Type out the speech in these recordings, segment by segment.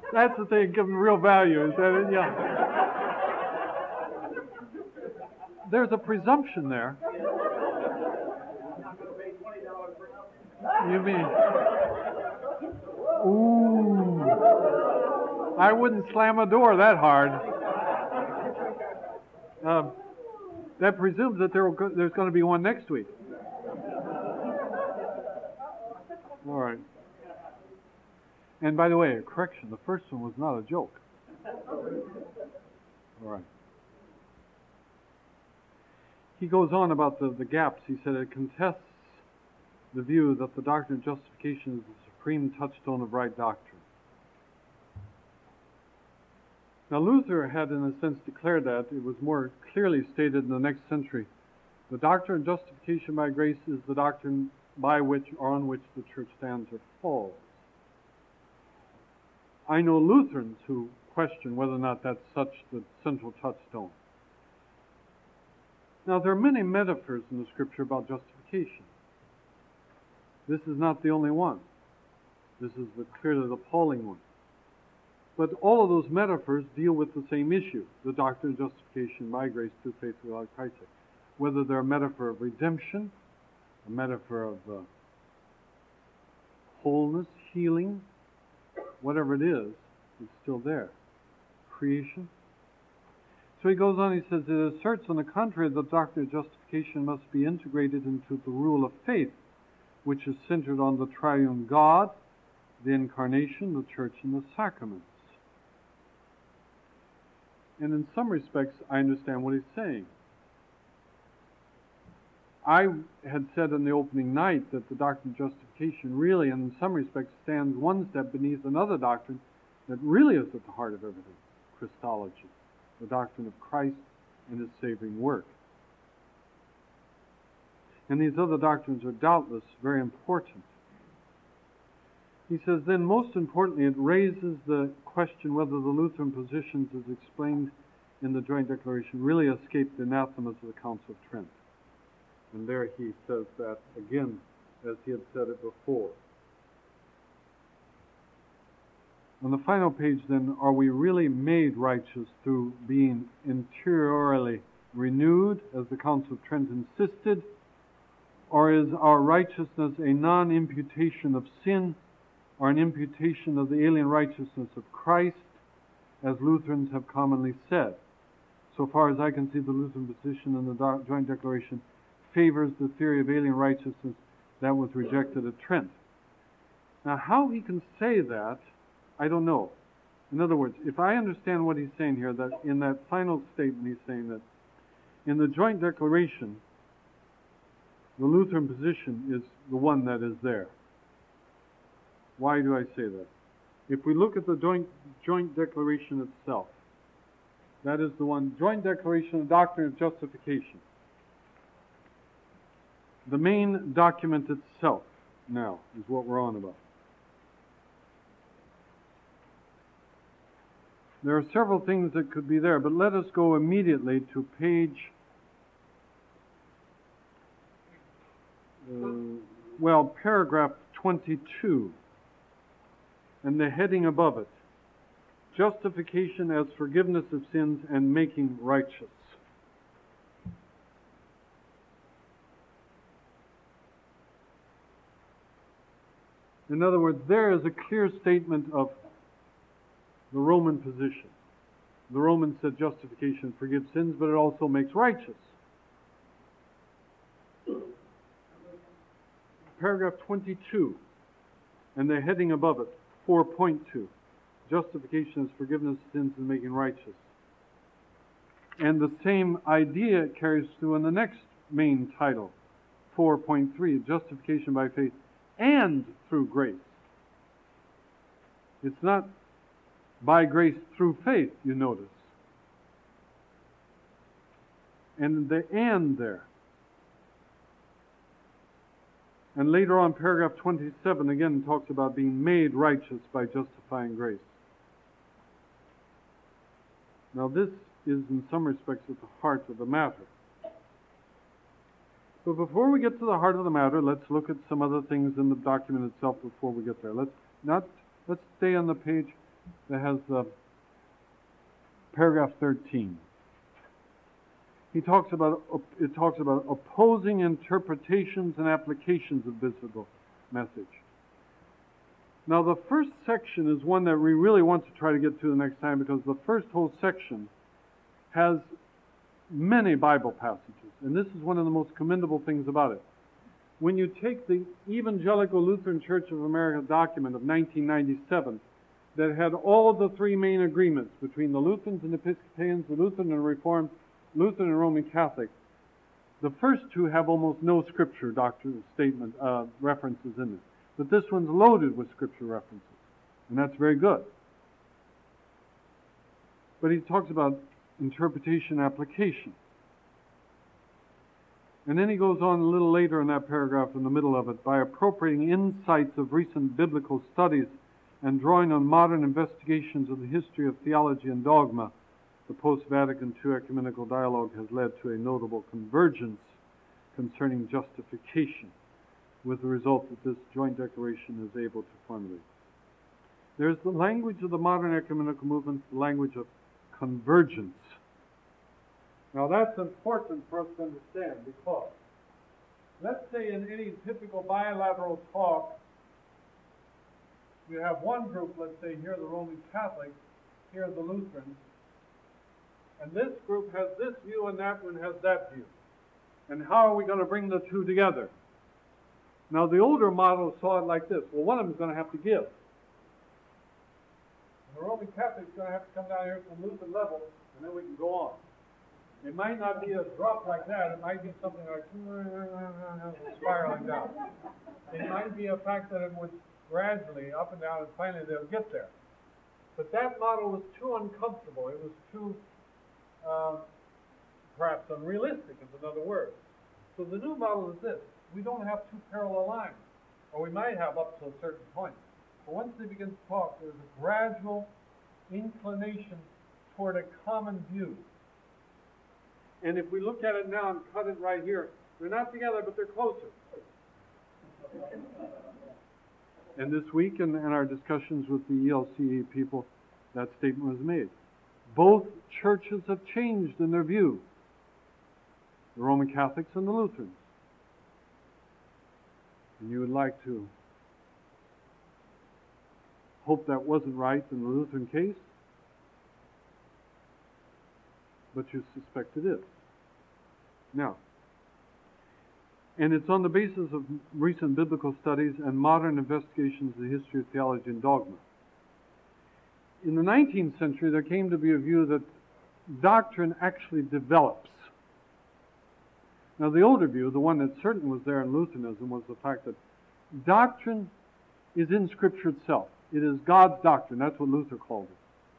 That's the thing, give them real value. Is that it? Yeah. There's a presumption there. You mean? Ooh. I wouldn't slam a door that hard. That presumes that there's going to be one next week. All right. And by the way, a correction, the first one was not a joke. All right. He goes on about the gaps. He said it contests the view that the doctrine of justification is the supreme touchstone of right doctrine. Now Luther had in a sense declared that. It was more clearly stated in the next century. The doctrine of justification by grace is the doctrine by which or on which the church stands or falls. I know Lutherans who question whether or not that's such the central touchstone. Now, there are many metaphors in the Scripture about justification. This is not the only one. This is clearly the appalling one. But all of those metaphors deal with the same issue, the doctrine of justification by grace through faith without Christ. Whether they're a metaphor of redemption, a metaphor of wholeness, healing, whatever it is, it's still there. Creation. So he goes on, he says, it asserts on the contrary that the doctrine of justification must be integrated into the rule of faith, which is centered on the triune God, the incarnation, the church, and the sacraments. And in some respects, I understand what he's saying. I had said in the opening night that the doctrine of justification really, in some respects, stands one step beneath another doctrine that really is at the heart of everything, Christology, the doctrine of Christ and his saving work. And these other doctrines are doubtless very important. He says, then most importantly, it raises the question whether the Lutheran positions as explained in the Joint Declaration really escape the anathemas of the Council of Trent. And there he says that again, as he had said it before. On the final page then, are we really made righteous through being interiorly renewed, as the Council of Trent insisted, or is our righteousness a non-imputation of sin, or an imputation of the alien righteousness of Christ, as Lutherans have commonly said? So far as I can see, the Lutheran position in the Joint Declaration favors the theory of alien righteousness that was rejected at Trent. Now, how he can say that, I don't know. In other words, if I understand what he's saying here, that in that final statement he's saying that in the Joint Declaration, the Lutheran position is the one that is there. Why do I say that? If we look at the Joint Declaration itself, that is the one, Joint Declaration of Doctrine of Justification. The main document itself now is what we're on about. There are several things that could be there, but let us go immediately to page, paragraph 22, and the heading above it, Justification as Forgiveness of Sins and Making Righteous. In other words, there is a clear statement of the Roman position. The Romans said justification forgives sins, but it also makes righteous. Paragraph 22, and the heading above it, 4.2, justification is forgiveness of sins and making righteous. And the same idea it carries through in the next main title, 4.3, justification by faith and through grace. It's not by grace through faith, you notice. And the and there. And later on, paragraph 27 again talks about being made righteous by justifying grace. Now this is in some respects at the heart of the matter. But before we get to the heart of the matter, let's look at some other things in the document itself before we get there. Let's stay on the page. that has paragraph 13. It talks about opposing interpretations and applications of biblical message. Now, the first section is one that we really want to try to get to the next time, because the first whole section has many Bible passages, and this is one of the most commendable things about it. When you take the Evangelical Lutheran Church of America document of 1997, that had all of the three main agreements between the Lutherans and Episcopalians, the Lutheran and Reformed, Lutheran and Roman Catholic, the first two have almost no scripture doctrine statement references in it. But this one's loaded with scripture references, and that's very good. But he talks about interpretation and application. And then he goes on a little later in that paragraph, in the middle of it, by appropriating insights of recent biblical studies and drawing on modern investigations of the history of theology and dogma, the post-Vatican II ecumenical dialogue has led to a notable convergence concerning justification, with the result that this joint declaration is able to formulate. There's the language of the modern ecumenical movement, the language of convergence. Now that's important for us to understand, because let's say in any typical bilateral talk, you have one group, let's say here are the Roman Catholics, here are the Lutherans, and this group has this view and that one has that view. And how are we going to bring the two together? Now the older model saw it like this. Well, one of them is going to have to give. The Roman Catholic is going to have to come down here to the Lutheran level, and then we can go on. It might not be a drop like that. It might be something like spiraling down. It might be a fact that it would gradually up and down, and finally they'll get there. But that model was too uncomfortable. It was too, perhaps unrealistic is another word. So the new model is this. We don't have two parallel lines, or we might have up to a certain point. But once they begin to talk, there's a gradual inclination toward a common view. And if we look at it now and cut it right here, they're not together, but they're closer. And this week in our discussions with the ELCA people, that statement was made. Both churches have changed in their view, the Roman Catholics and the Lutherans. And you would like to hope that wasn't right in the Lutheran case, but you suspect it is. Now, and it's on the basis of recent biblical studies and modern investigations of the history of theology and dogma. In the 19th century, there came to be a view that doctrine actually develops. Now, the older view, the one that certainly was there in Lutheranism, was the fact that doctrine is in Scripture itself. It is God's doctrine. That's what Luther called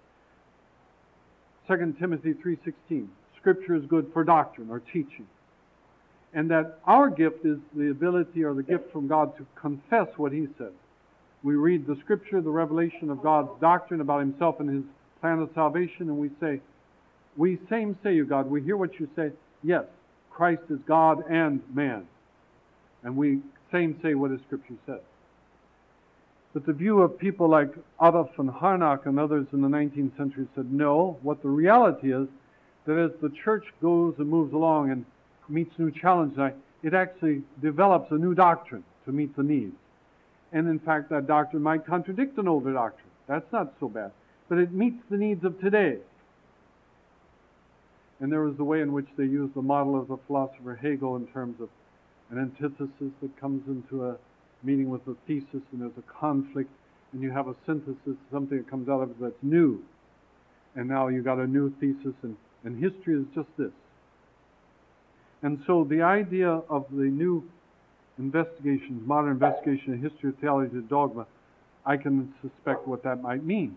it. 2 Timothy 3:16, Scripture is good for doctrine or teaching. And that our gift is the ability or the gift from God to confess what He said. We read the Scripture, the revelation of God's doctrine about Himself and His plan of salvation, and we say, we same say you, God. We hear what you say. Yes, Christ is God and man. And we same say what His Scripture says. But the view of people like Adolf von Harnack and others in the 19th century said, no, what the reality is, that as the church goes and moves along and meets new challenges, it actually develops a new doctrine to meet the needs. And in fact, that doctrine might contradict an older doctrine. That's not so bad. But it meets the needs of today. And there was the way in which they used the model of the philosopher Hegel in terms of an antithesis that comes into a meeting with a thesis, and there's a conflict, and you have a synthesis, something that comes out of it that's new. And now you got a new thesis, and history is just this. And so the idea of the new investigations, modern investigation of history of theology and dogma, I can suspect what that might mean.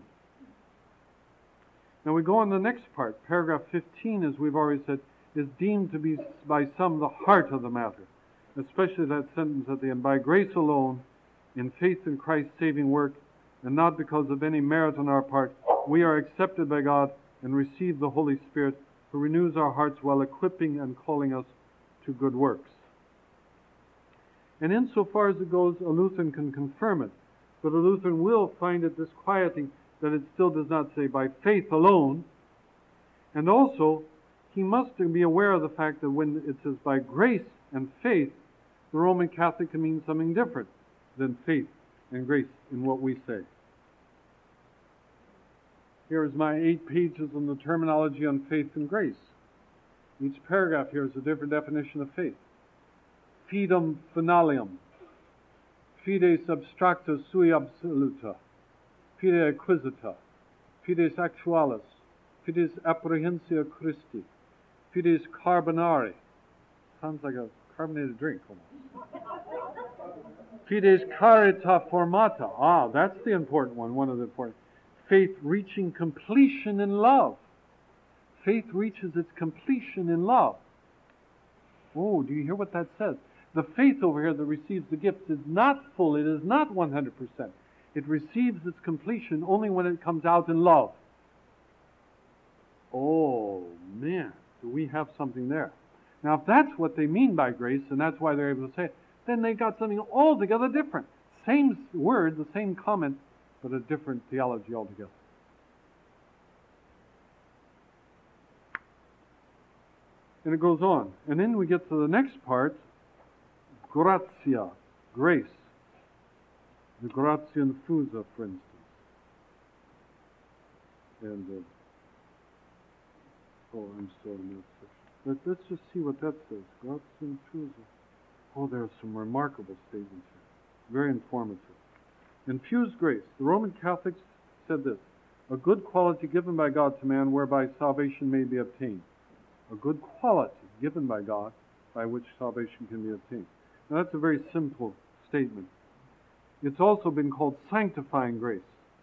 Now we go on to the next part. Paragraph 15, as we've already said, is deemed to be by some the heart of the matter, especially that sentence at the end, by grace alone, in faith in Christ's saving work, and not because of any merit on our part, we are accepted by God and receive the Holy Spirit, who renews our hearts while equipping and calling us to good works. And insofar as it goes, a Lutheran can confirm it, but a Lutheran will find it disquieting that it still does not say by faith alone. And also, he must be aware of the fact that when it says by grace and faith, the Roman Catholic can mean something different than faith and grace in what we say. Here is my 8 pages on the terminology on faith and grace. Each paragraph here is a different definition of faith. Fidem finalium, fides abstracta sui absoluta, fide acquisita, fides actualis, fides apprehensia Christi, fides carbonari. Sounds like a carbonated drink almost. Fides carita formata. Ah, that's the important one, one of the important. Faith reaching completion in love. Faith reaches its completion in love. Oh, do you hear what that says? The faith over here that receives the gifts is not full. It is not 100%. It receives its completion only when it comes out in love. Oh, man, do we have something there. Now, if that's what they mean by grace, and that's why they're able to say it, then they got something altogether different. Same word, the same comment, but a different theology altogether. And it goes on. And then we get to the next part, gratia, grace. The gratia infusa, for instance. And, I'm still in that section. Let's just see what that says. Gratia infusa. Oh, there are some remarkable statements here. Very informative. Infused grace. The Roman Catholics said this: a good quality given by God to man whereby salvation may be obtained. A good quality given by God by which salvation can be obtained. Now that's a very simple statement. It's also been called sanctifying grace.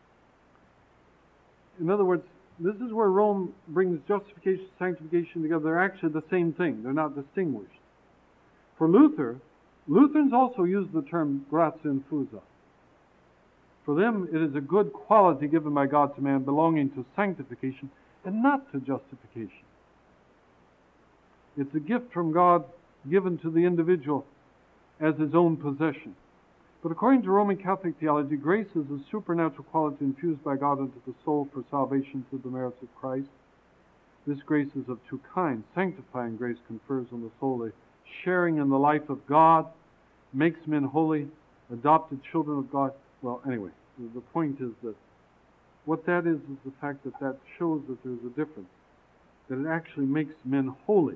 In other words, this is where Rome brings justification and sanctification together. They're actually the same thing. They're not distinguished. For Luther, Lutherans also use the term gratia infusa. For them, it is a good quality given by God to man belonging to sanctification and not to justification. It's a gift from God given to the individual as his own possession. But according to Roman Catholic theology, grace is a supernatural quality infused by God into the soul for salvation through the merits of Christ. This grace is of two kinds. Sanctifying grace confers on the soul a sharing in the life of God, makes men holy, adopted children of God. Well, anyway, the point is that what that is the fact that that shows that there's a difference, that it actually makes men holy,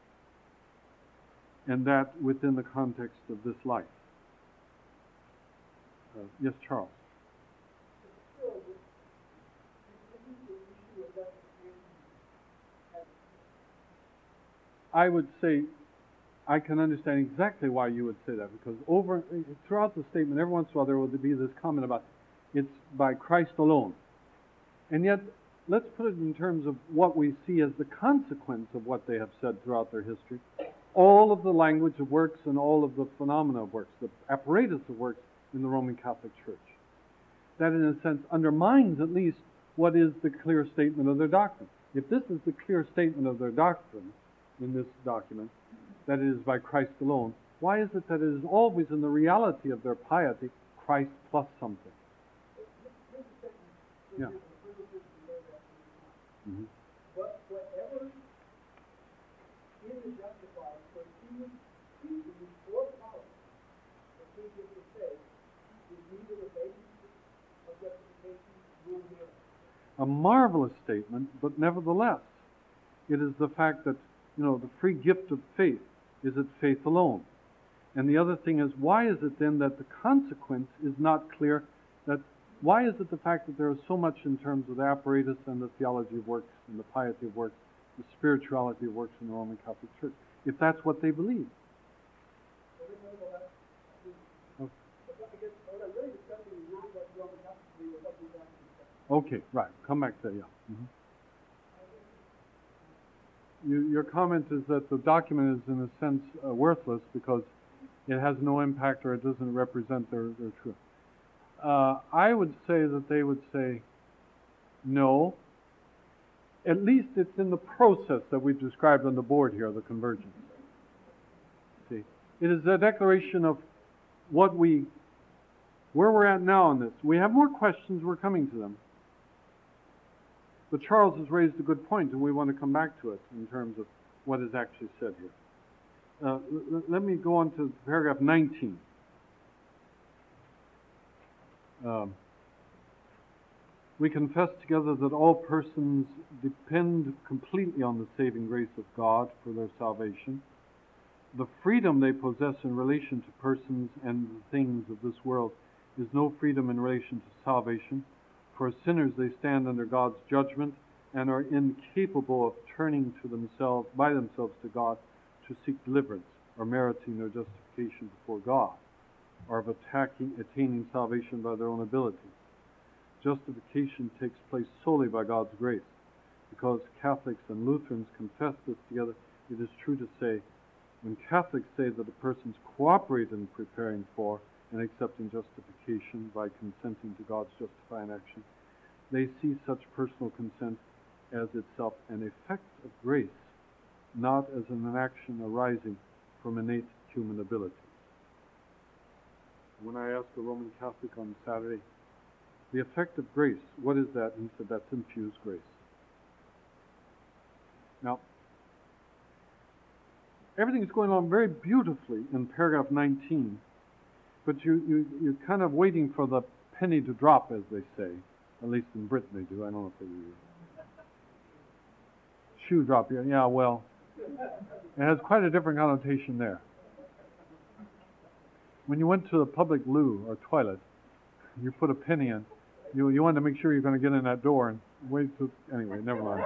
and that within the context of this life. Yes, Charles. I would say I can understand exactly why you would say that, because throughout the statement, every once in a while there will be this comment about it's by Christ alone. And yet, let's put it in terms of what we see as the consequence of what they have said throughout their history. All of the language of works and all of the phenomena of works, the apparatus of works in the Roman Catholic Church. That, in a sense, undermines at least what is the clear statement of their doctrine. If this is the clear statement of their doctrine in this document, that it is by Christ alone, why is it that it is always in the reality of their piety, Christ plus something? Yeah. Mm-hmm. But whatever is the justifier for human reason or power, the things that you say, is neither the basis of justification nor merit. A marvelous statement, but nevertheless, it is the fact that, the free gift of faith is it faith alone. And the other thing is, why is it then that the consequence is not clear? Why is it the fact that there is so much in terms of the apparatus and the theology of works and the piety of works, the spirituality of works in the Roman Catholic Church, if that's what they believe? Okay, right. Come back to that, yeah. Mm-hmm. Your comment is that the document is, in a sense, worthless because it has no impact or it doesn't represent their truth. I would say that they would say, no. At least it's in the process that we've described on the board here, the convergence. See, it is a declaration of where we're at now on this. We have more questions, we're coming to them. But Charles has raised a good point, and we want to come back to it in terms of what is actually said here. Let me go on to paragraph 19. We confess together that all persons depend completely on the saving grace of God for their salvation. The freedom they possess in relation to persons and the things of this world is no freedom in relation to salvation. For as sinners they stand under God's judgment and are incapable of turning by themselves to God to seek deliverance or meriting their justification before God, or of attaining salvation by their own ability. Justification takes place solely by God's grace. Because Catholics and Lutherans confess this together, it is true to say, when Catholics say that a person's cooperate in preparing for and accepting justification by consenting to God's justifying action, they see such personal consent as itself an effect of grace, not as an action arising from innate human ability. When I asked a Roman Catholic on Saturday, the effect of grace, what is that? He said, that's infused grace. Now, everything's going on very beautifully in paragraph 19, but you're kind of waiting for the penny to drop, as they say. At least in Britain they do. I don't know if they do. Shoe drop, yeah, well, it has quite a different connotation there. When you went to the public loo or toilet, you put a penny in. You wanted to make sure you're going to get in that door and wait to... Anyway, never mind.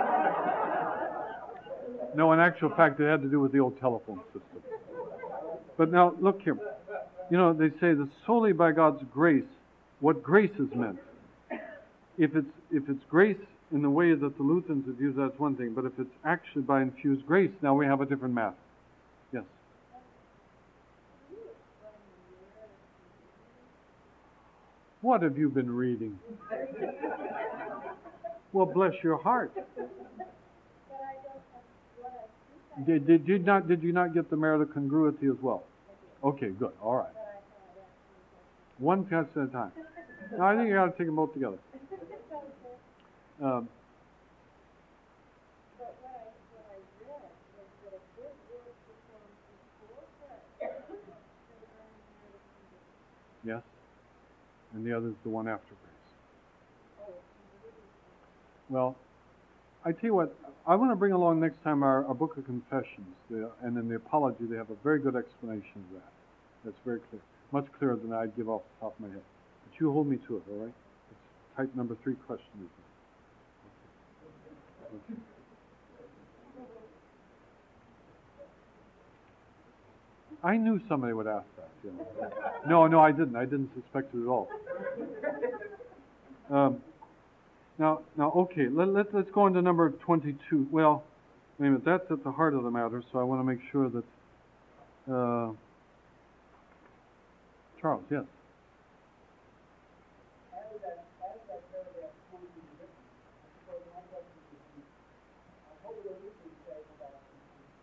No, in actual fact, it had to do with the old telephone system. But now, look here. You know, they say that solely by God's grace, what grace is meant. If it's grace in the way that the Lutherans have used, that's one thing. But if it's actually by infused grace, now we have a different matter. Yes? What have you been reading? Well, bless your heart. Did you not get the merit of congruity as well? Okay, good. All right. One test at a time. Now, I think you got to take them both together. Yes. And the other is the one after grace. Well, I tell you what, I want to bring along next time our book of confessions, and in the apology they have a very good explanation of that. That's very clear. Much clearer than I'd give off the top of my head. But you hold me to it, all right? It's type number 3 question, isn't it? Okay. I knew somebody would ask that. You know. No, I didn't. I didn't suspect it at all. Now, okay. Let's go on to number 22. Well, wait a minute. That's at the heart of the matter. So I want to make sure that Charles, yes. As that paragraph 20 is written, I suppose my question is, what would the Lutherans say about this?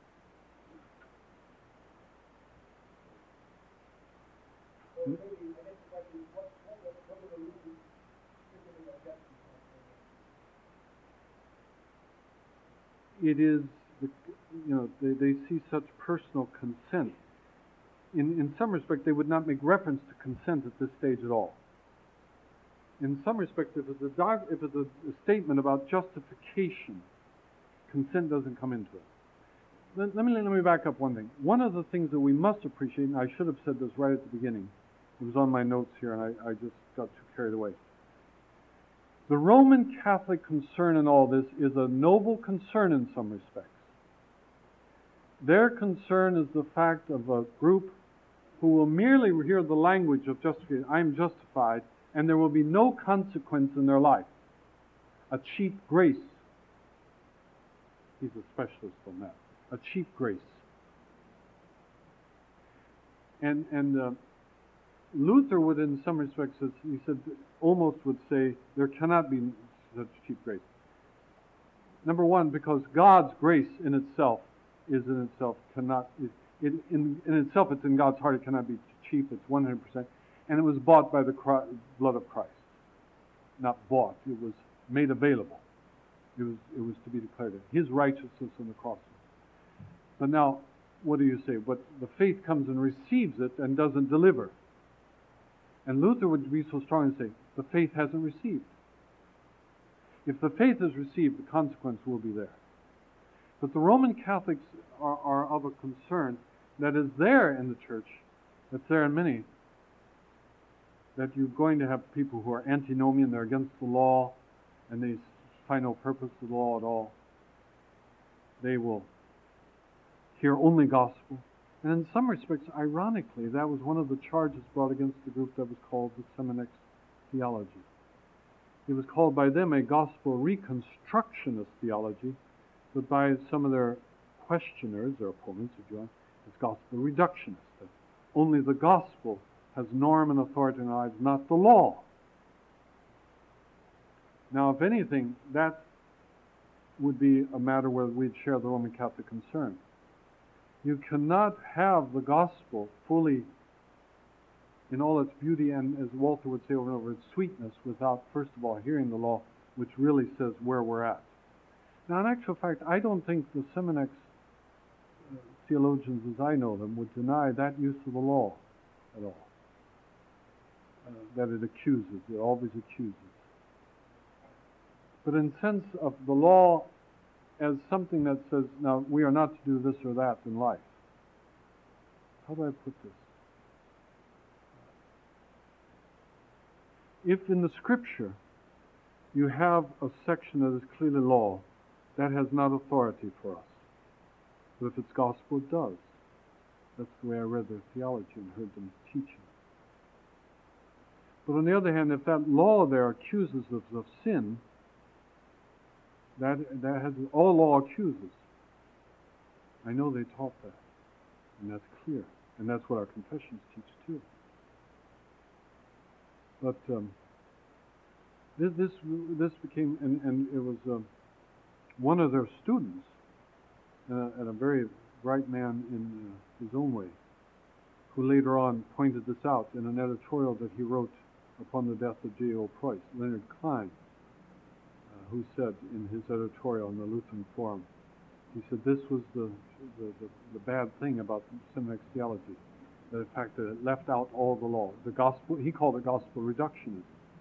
Or maybe, I guess the question is, what would the Lutherans particularly object to? It is, they see such personal consent. In some respect, they would not make reference to consent at this stage at all. In some respect, if it's a statement about justification, consent doesn't come into it. Let me back up one thing. One of the things that we must appreciate, and I should have said this right at the beginning, it was on my notes here, and I just got too carried away. The Roman Catholic concern in all this is a noble concern in some respects. Their concern is the fact of a group who will merely hear the language of justification, I am justified, and there will be no consequence in their life. A cheap grace. He's a specialist on that. A cheap grace. And Luther would, in some respects, he said, almost would say, there cannot be such cheap grace. Number one, because God's grace in itself cannot, in itself it's in God's heart, it cannot be cheap, it's 100%. And it was bought by the blood of Christ. Not bought, it was made available. It was to be declared his righteousness on the cross. But now, what do you say? But the faith comes and receives it and doesn't deliver. And Luther would be so strong and say, the faith hasn't received. If the faith is received, the consequence will be there. But the Roman Catholics are of a concern that is there in the church, that's there in many, that you're going to have people who are antinomian, they're against the law, and they find no purpose to the law at all. They will hear only gospel. And in some respects, ironically, that was one of the charges brought against the group that was called the Seminex theology. It was called by them a gospel reconstructionist theology, but by some of their questioners, their opponents, if you want, it's gospel reductionist. That only the gospel has norm and authority in our lives, not the law. Now, if anything, that would be a matter where we'd share the Roman Catholic concern. You cannot have the gospel fully in all its beauty and, as Walter would say over and over, its sweetness, without, first of all, hearing the law, which really says where we're at. Now, in actual fact, I don't think the Seminex theologians, as I know them, would deny that use of the law at all. That it accuses, it always accuses. But in sense of the law as something that says, now, we are not to do this or that in life. How do I put this? If in the Scripture you have a section that is clearly law, that has not authority for us. But if it's gospel, it does. That's the way I read their theology and heard them teaching. But on the other hand, if that law there accuses us of sin, that has all law accuses. I know they taught that, and that's clear, and that's what our confessions teach too. But this became, and it was one of their students, and a very bright man in his own way, who later on pointed this out in an editorial that he wrote upon the death of J.O. Preuss, Leonard Klein, who said in his editorial in the Lutheran Forum, he said this was the bad thing about Seminex theology, that in fact that it left out all the law. The gospel, he called it gospel reductionism.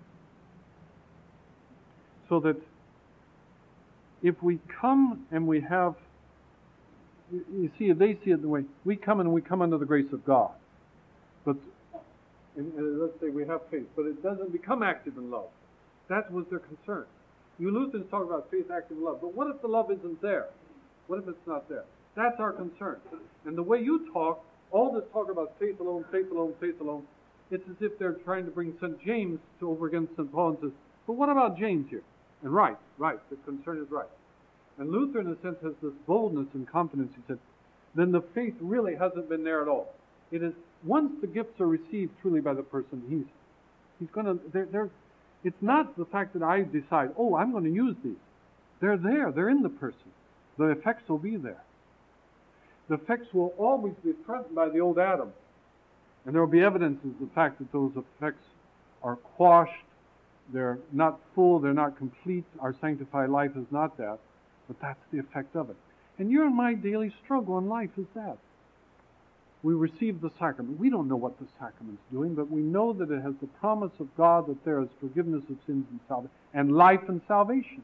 So that if we come and we have, you see, they see it the way, we come under the grace of God. But let's say we have faith, but it doesn't become active in love. That was their concern. You Lutherans talk about faith, active love, but what if the love isn't there? What if it's not there? That's our concern. And the way you talk, all this talk about faith alone, faith alone, faith alone, it's as if they're trying to bring St. James over against St. Paul and says, but what about James here? And right, the concern is right. And Luther, in a sense, has this boldness and confidence. He said, then the faith really hasn't been there at all. It is, once the gifts are received truly by the person, he's going to, it's not the fact that I decide, oh, I'm going to use these. They're there. They're in the person. The effects will be there. The effects will always be threatened by the old Adam. And there will be evidence of the fact that those effects are quashed. They're not full. They're not complete. Our sanctified life is not that. But that's the effect of it. And your and my daily struggle in life is that. We receive the sacrament. We don't know what the sacrament's doing, but we know that it has the promise of God that there is forgiveness of sins and salvation, and life and salvation.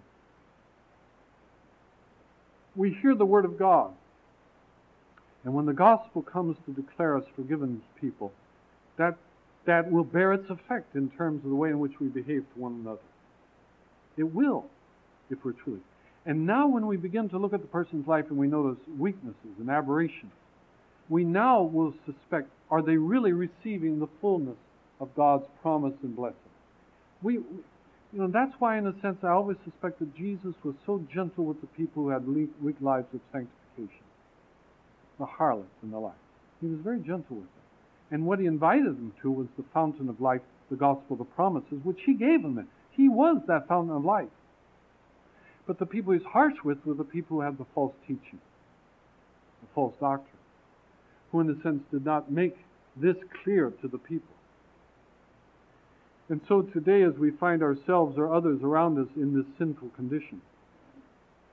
We hear the Word of God. And when the gospel comes to declare us forgiven people, that will bear its effect in terms of the way in which we behave to one another. It will, if we're truly. And now when we begin to look at the person's life and we notice weaknesses and aberrations, we now will suspect, are they really receiving the fullness of God's promise and blessing? That's why, in a sense, I always suspect that Jesus was so gentle with the people who had weak lives of sanctification, the harlots and the like. He was very gentle with them. And what he invited them to was the fountain of life, the gospel, the promises, which he gave them. He was that fountain of life. But the people he was harsh with were the people who had the false teaching, the false doctrine, who in a sense did not make this clear to the people. And so today, as we find ourselves or others around us in this sinful condition,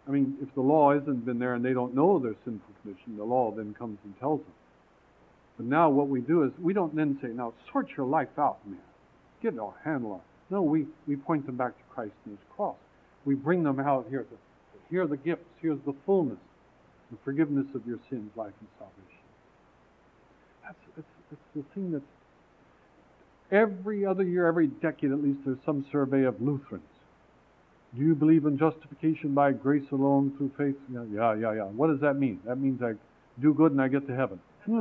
I mean, if the law hasn't been there and they don't know their sinful condition, the law then comes and tells them. But now what we do is we don't then say, now sort your life out, man. Get a handle on it. No, we point them back to Christ and His cross. We bring them out here. Here are the gifts. Here's the fullness, the forgiveness of your sins, life, and salvation. That's the thing that every other year, every decade at least, there's some survey of Lutherans. Do you believe in justification by grace alone through faith? Yeah. What does that mean? That means I do good and I get to heaven.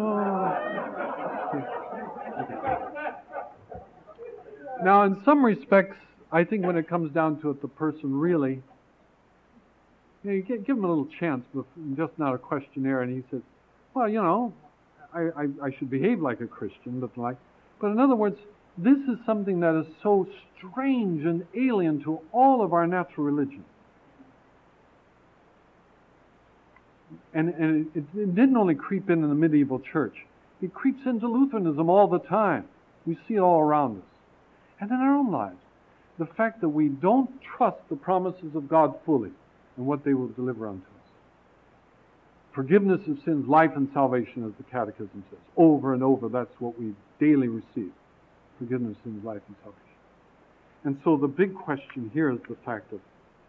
Now, in some respects, I think when it comes down to it, the person really, you give him a little chance, but just not a questionnaire, and he says, well, I should behave like a Christian, but in other words, this is something that is so strange and alien to all of our natural religion. And it didn't only creep in the medieval church. It creeps into Lutheranism all the time. We see it all around us. And in our own lives, the fact that we don't trust the promises of God fully and what they will deliver unto us. Forgiveness of sins, life and salvation, as the Catechism says. Over and over, that's what we daily receive. Forgiveness of sins, life and salvation. And so the big question here is the fact of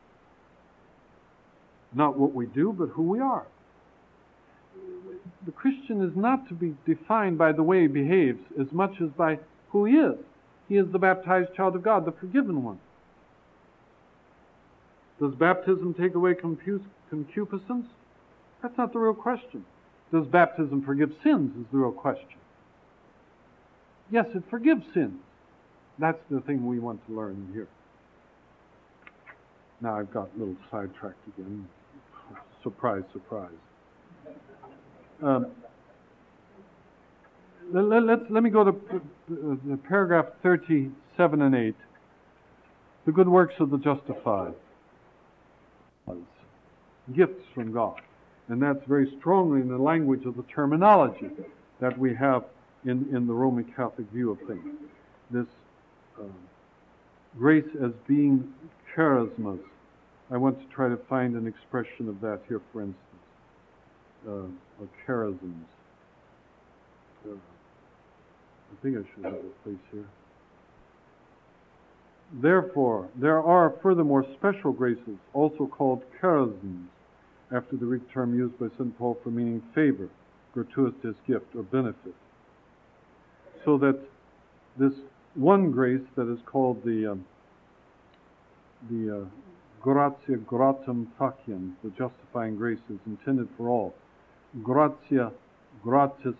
not what we do, but who we are. The Christian is not to be defined by the way he behaves as much as by who he is. He is the baptized child of God, the forgiven one. Does baptism take away concupiscence? That's not the real question. Does baptism forgive sins is the real question. Yes, it forgives sins. That's the thing we want to learn here. Now I've got a little sidetracked again. Surprise, surprise. Let me go to paragraph 37 and 8. The good works of the justified. Gifts from God. And that's very strongly in the language of the terminology that we have in the Roman Catholic view of things. This grace as being charismas. I want to try to find an expression of that here, for instance. Or charisms. I think I should have a place here. Therefore, there are furthermore special graces, also called charisms, after the Greek term used by St. Paul for meaning favor, gratuitous gift, or benefit. So that this one grace that is called the gratia gratum faciens, the justifying grace, is intended for all. Gratia gratis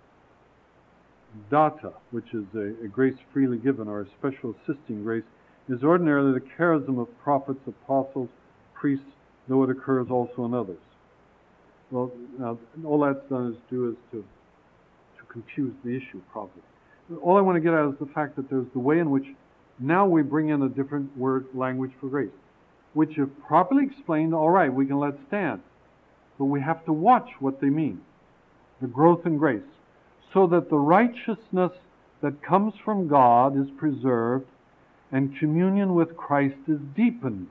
data, which is a grace freely given, or a special assisting grace, is ordinarily the charism of prophets, apostles, priests, though it occurs also in others. Well, now, all that's done is to confuse the issue, probably. All I want to get at is the fact that there's the way in which now we bring in a different word language for grace, which, if properly explained, all right, we can let stand. But we have to watch what they mean, the growth in grace, so that the righteousness that comes from God is preserved and communion with Christ is deepened.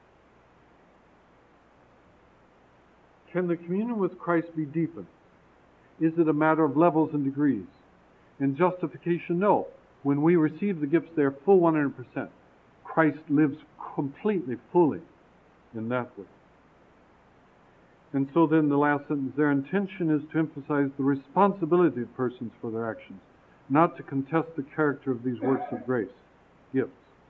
Can the communion with Christ be deepened? Is it a matter of levels and degrees? In justification, no. When we receive the gifts, they're full 100%. Christ lives completely, fully in that way. And so then the last sentence, their intention is to emphasize the responsibility of persons for their actions, not to contest the character of these works of grace, gifts.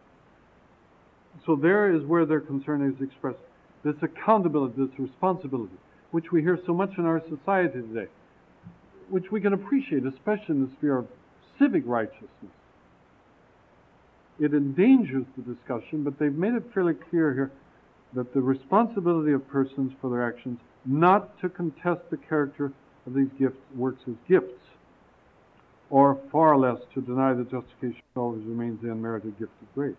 So there is where their concern is expressed. This accountability, this responsibility, which we hear so much in our society today, which we can appreciate, especially in the sphere of civic righteousness. It endangers the discussion, but they've made it fairly clear here that the responsibility of persons for their actions, not to contest the character of these gifts, works as gifts, or far less to deny that justification always remains the unmerited gift of grace.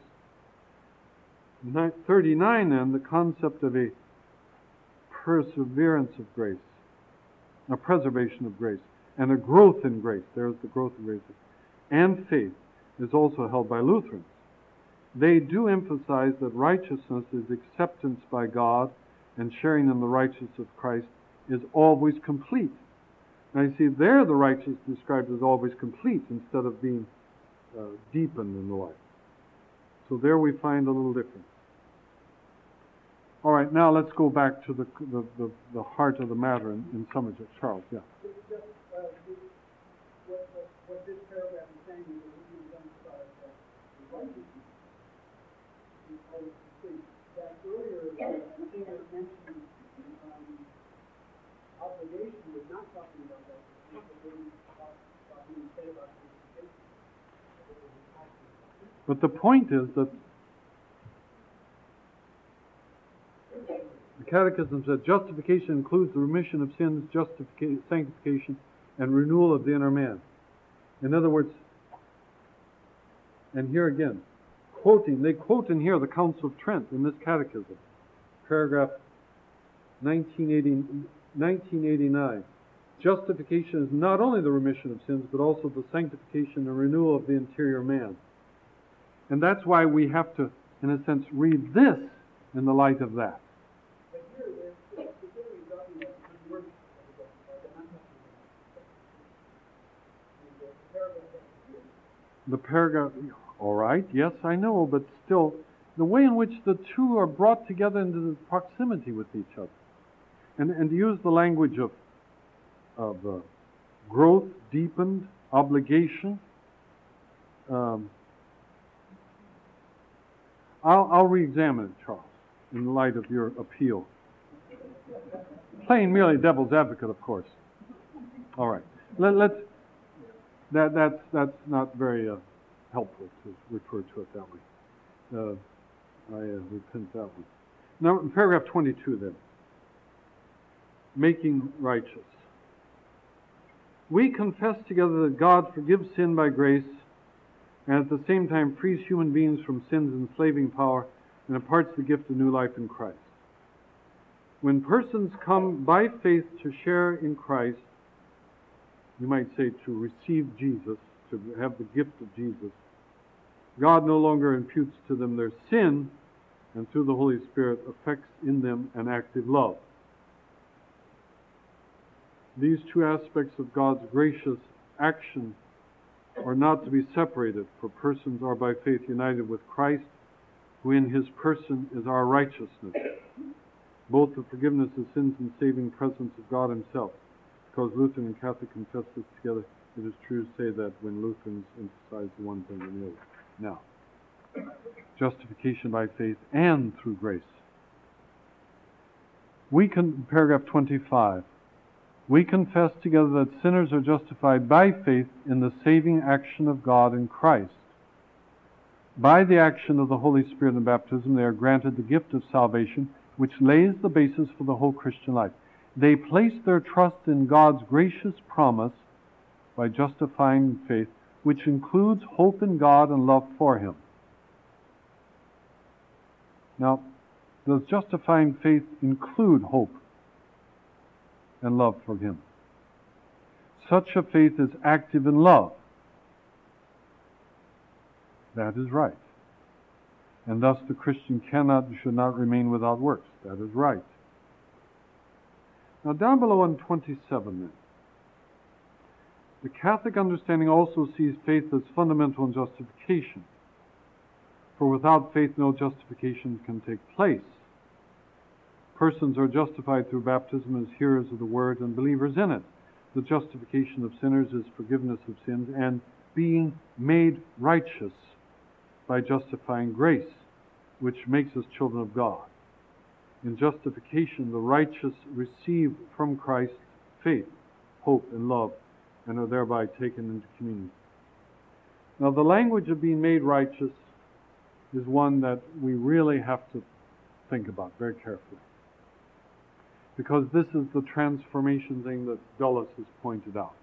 39 then, the concept of a perseverance of grace, a preservation of grace, and a growth in grace. There's the growth in grace. And faith is also held by Lutherans. They do emphasize that righteousness is acceptance by God and sharing in the righteousness of Christ is always complete. Now you see, there the righteousness described as always complete instead of being deepened in the life. So there we find a little difference. All right, now let's go back to the heart of the matter in some of it. Charles, yeah. What this paragraph is saying is that we can emphasize that the righteousness is always complete. That earlier, Singer mentioned obligation was not talking about that, but being said about justification. But the point is that the Catechism said justification includes the remission of sins, sanctification, and renewal of the inner man. In other words, and here again, they quote in here the Council of Trent in this Catechism, paragraph 1989. Justification is not only the remission of sins, but also the sanctification and renewal of the interior man. And that's why we have to, in a sense, read this in the light of that. But here, they're specifically talking about the word the paragraph, all right, yes, I know, but still, the way in which the two are brought together into proximity with each other. And to use the language of growth, deepened, obligation, I'll re-examine it, Charles, in the light of your appeal. Playing merely devil's advocate, of course. All right. That's not very helpful to refer to it that way. I repent that way. Now, in paragraph 22 then. Making righteous. We confess together that God forgives sin by grace and at the same time frees human beings from sin's enslaving power and imparts the gift of new life in Christ. When persons come by faith to share in Christ, you might say to receive Jesus, to have the gift of Jesus, God no longer imputes to them their sin, and through the Holy Spirit affects in them an active love. These two aspects of God's gracious action are not to be separated, for persons are by faith united with Christ, who in his person is our righteousness, both the forgiveness of sins and saving presence of God himself. Because Lutheran and Catholic confess this together, it is true to say that when Lutherans emphasize the one thing and the other. Now, justification by faith and through grace. Paragraph 25. We confess together that sinners are justified by faith in the saving action of God in Christ. By the action of the Holy Spirit in baptism, they are granted the gift of salvation, which lays the basis for the whole Christian life. They place their trust in God's gracious promise by justifying faith, which includes hope in God and love for him. Now, does justifying faith include hope and love for him? Such a faith is active in love. That is right. And thus the Christian should not remain without works. That is right. Now down below on 27 then. The Catholic understanding also sees faith as fundamental in justification. For without faith no justification can take place. Persons are justified through baptism as hearers of the word and believers in it. The justification of sinners is forgiveness of sins and being made righteous by justifying grace, which makes us children of God. In justification, the righteous receive from Christ faith, hope, and love, and are thereby taken into communion. Now, the language of being made righteous is one that we really have to think about very carefully, because this is the transformation thing that Dulles has pointed out.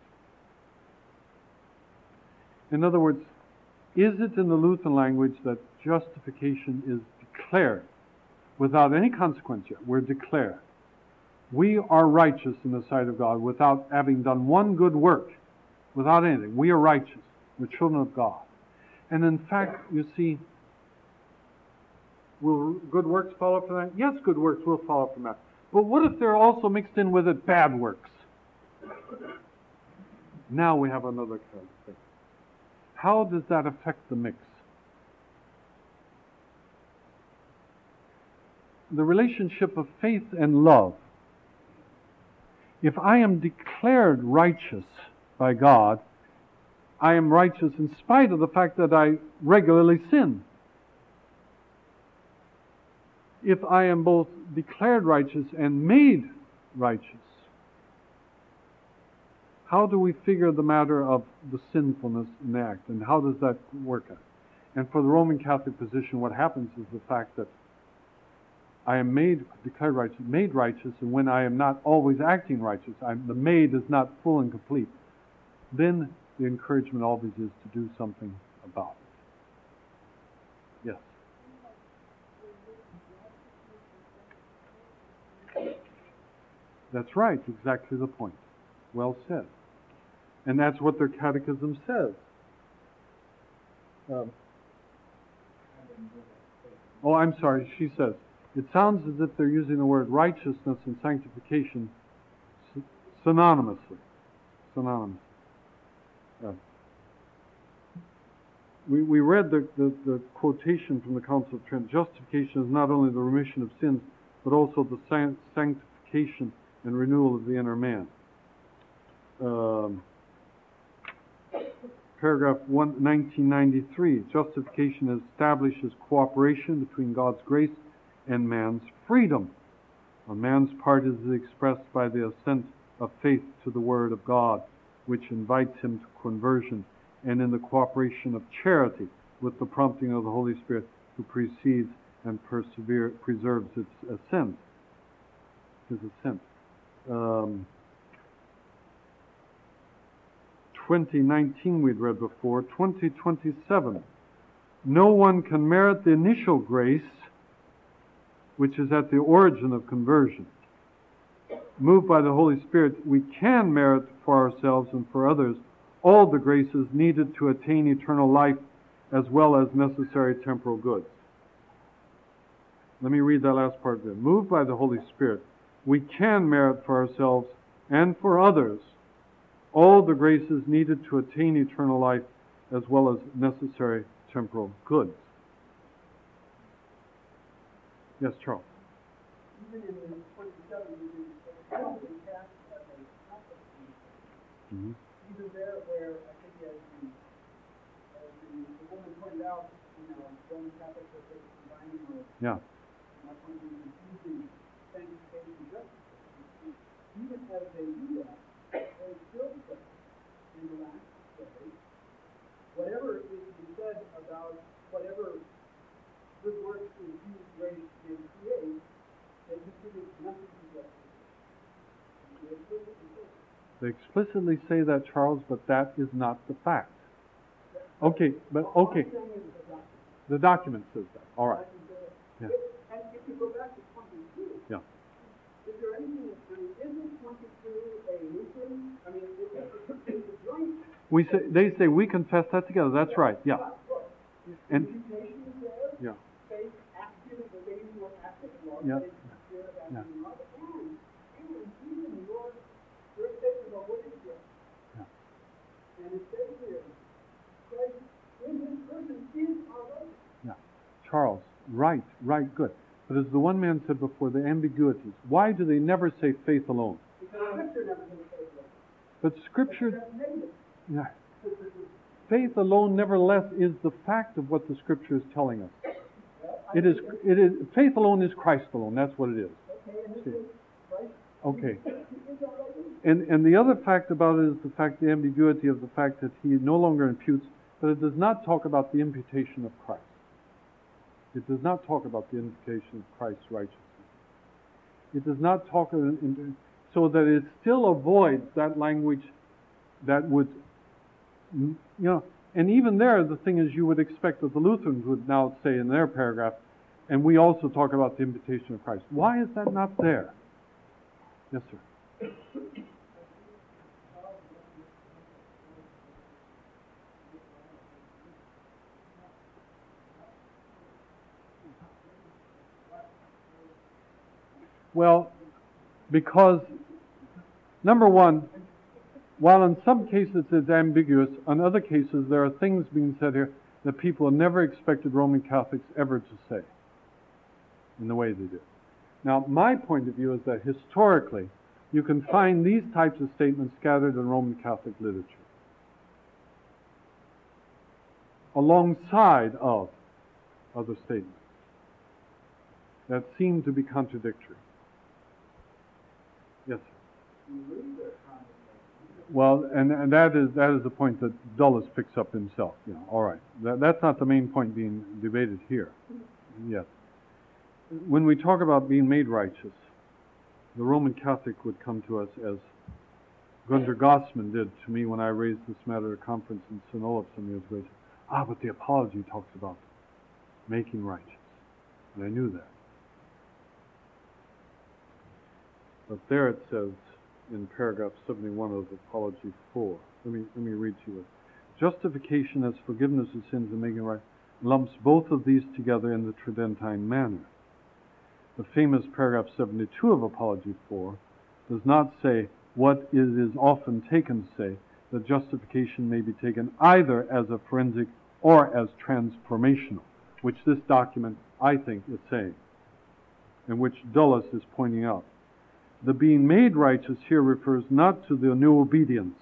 In other words, is it in the Lutheran language that justification is declared without any consequence yet? We're declared. We are righteous in the sight of God without having done one good work, without anything. We are righteous. We're children of God. And in fact, you see, Will good works follow from that? Yes, good works will follow from that. But what if they're also mixed in with it bad works? Now we have another kind of thing. How does that affect the mix? The relationship of faith and love. If I am declared righteous by God, I am righteous in spite of the fact that I regularly sin. If I am both declared righteous and made righteous, how do we figure the matter of the sinfulness in the act, and how does that work out? And for the Roman Catholic position, what happens is the fact that I am declared righteous, made righteous, and when I am not always acting righteous, the made is not full and complete, then the encouragement always is to do something about it. Yes. That's right, exactly the point. Well said. And that's what their catechism says. I'm sorry, she says, it sounds as if they're using the word righteousness and sanctification synonymously. We read the quotation from the Council of Trent. Justification is not only the remission of sins, but also the sanctification and renewal of the inner man. Paragraph 1993, justification establishes cooperation between God's grace and man's freedom. On man's part is expressed by the assent of faith to the Word of God, which invites him to conversion, and in the cooperation of charity with the prompting of the Holy Spirit, who precedes and preserves his assent. 2019 we'd read before. 2027. No one can merit the initial grace, which is at the origin of conversion. Moved by the Holy Spirit, we can merit for ourselves and for others all the graces needed to attain eternal life, as well as necessary temporal goods. Let me read that last part again. Moved by the Holy Spirit, we can merit for ourselves and for others all the graces needed to attain eternal life, as well as necessary temporal goods. Yes, Charles. Even in the 27, we cast as a competency. Even there, where I think as the woman pointed out, Roman Catholics are sort of combining those. Yeah. And that's one of the confusing sanctification and justification. Even as they do that, they still say in the last day, whatever is to be said about whatever good works is used, grace, and create, they consider nothing to justification. They explicitly say that, Charles, but that is not the fact. Okay, but okay. The document says that. All right. Yeah. And if you go back to 22, yeah. Is there anything isn't 22 a Lutheran? I mean, it's a joint. They say we confess that together. That's right. Yeah. And imputation is there. Yeah. Faith active, the way you are active in law. Yeah. Faith active Yeah. in law. And even your statement about what is grace. Yeah. And it says here, Christ in his person is our righteousness. Yeah. Charles, right, good. But as the one man said before, the ambiguities. Why do they never say faith alone? Because Scripture never says faith alone. But Scripture, yeah. faith alone, nevertheless, is the fact of what the Scripture is telling us. It is. Faith alone is Christ alone. That's what it is. Okay. And the other fact about it is the ambiguity of the fact that he no longer imputes, but it does not talk about the imputation of Christ. It does not talk about the imputation of Christ's righteousness. It does not talk, so that it still avoids that language that would, and even there, the thing is, you would expect that the Lutherans would now say in their paragraph, and we also talk about the imputation of Christ. Why is that not there? Yes, sir. Well, because, number one, while in some cases it's ambiguous, in other cases there are things being said here that people have never expected Roman Catholics ever to say in the way they do. Now, my point of view is that historically, you can find these types of statements scattered in Roman Catholic literature, alongside of other statements that seem to be contradictory. Yes, sir. Well, and that is the point that Dulles picks up himself. You know, all right, that's not the main point being debated here. Yes, when we talk about being made righteous, the Roman Catholic would come to us as Gunter Gossman did to me when I raised this matter at a conference in St. Olaf some years ago. But the Apology talks about making righteous, and I knew that. But there it says in paragraph 71 of Apology 4. Let me read to you it. Justification as forgiveness of sins and making right lumps both of these together in the Tridentine manner. The famous paragraph 72 of Apology 4 does not say what it is often taken to say, that justification may be taken either as a forensic or as transformational, which this document, I think, is saying, and which Dulles is pointing out. The being made righteous here refers not to the new obedience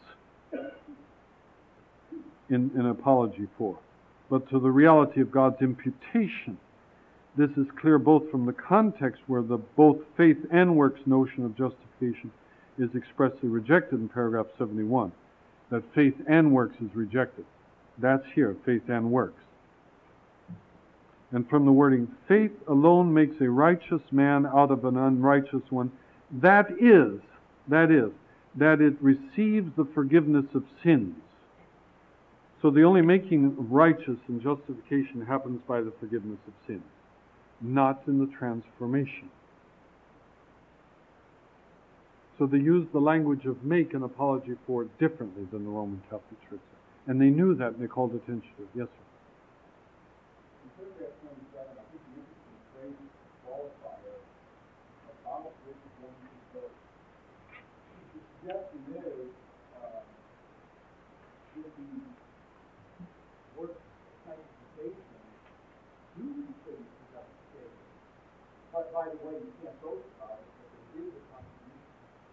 in Apology 4, but to the reality of God's imputation. This is clear both from the context where the both faith and works notion of justification is expressly rejected in paragraph 71, that faith and works is rejected. That's here, faith and works. And from the wording, faith alone makes a righteous man out of an unrighteous one, that is, that it receives the forgiveness of sins. So the only making of righteous and justification happens by the forgiveness of sins, not in the transformation. So they use the language of make in Apology 4 differently than the Roman Catholic Church. And they knew that, and they called attention to it. Yes, sir. In paragraph 27, I think the interesting phrase qualifier about which is going to go. The suggestion is that the work of sanctification do contribute to justification. But by the way, you can't boast about it, but there is a contribution.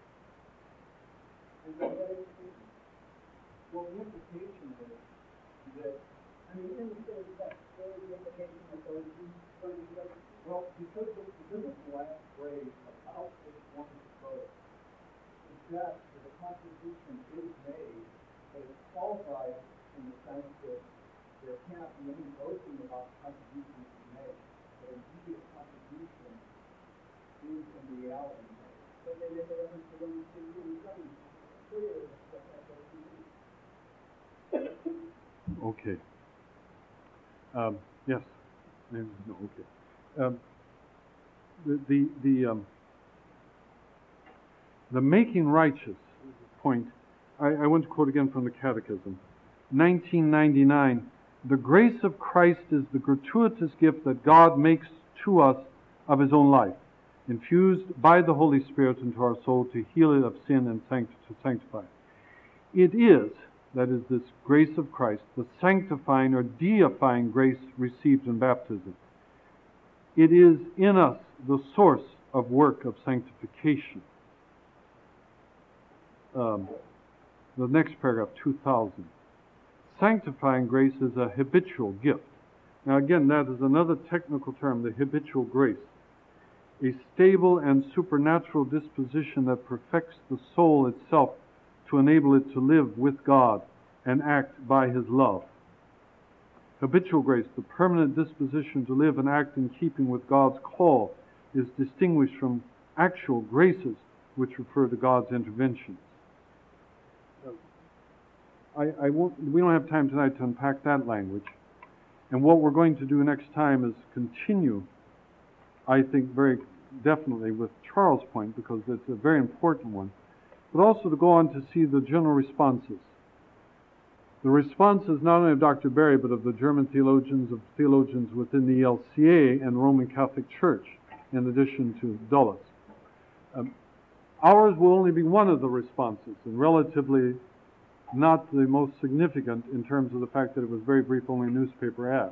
And then what is the well, the implication is that, I mean, in the same text, what is the implication of those two? Well, because of the last phrase about which one is boast, suggests that a contribution is made, but it's qualified in the sense that there cannot be any boasting about the contribution to be made. But indeed, a contribution is in reality made. But then in the reference to Romans 2:7, clear that that's what we do. Okay. Yes. No. Okay. The making righteous point. I want to quote again from the Catechism, 1999. The grace of Christ is the gratuitous gift that God makes to us of His own life, infused by the Holy Spirit into our soul to heal it of sin and to sanctify it. It is. That is, this grace of Christ, the sanctifying or deifying grace received in baptism. It is in us the source of work of sanctification. The next paragraph, 2000. Sanctifying grace is a habitual gift. Now again, that is another technical term, the habitual grace. A stable and supernatural disposition that perfects the soul itself to enable it to live with God and act by His love. Habitual grace, the permanent disposition to live and act in keeping with God's call, is distinguished from actual graces, which refer to God's interventions. We don't have time tonight to unpack that language. And what we're going to do next time is continue, I think, very definitely with Charles' point, because it's a very important one, but also to go on to see the general responses. The responses not only of Dr. Berry, but of the German theologians within the LCA and Roman Catholic Church, in addition to Dulles. Ours will only be one of the responses, and relatively not the most significant in terms of the fact that it was very brief, only a newspaper ad.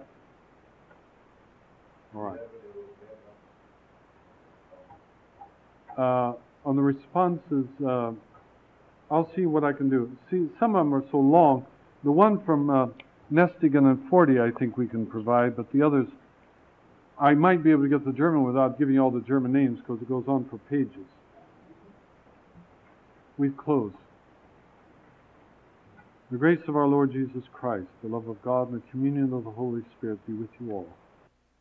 All right. On the responses, I'll see what I can do. See, some of them are so long. The one from Nestigen and Forty, I think we can provide, but the others, I might be able to get the German without giving you all the German names because it goes on for pages. We've closed. The grace of our Lord Jesus Christ, the love of God, and the communion of the Holy Spirit be with you all.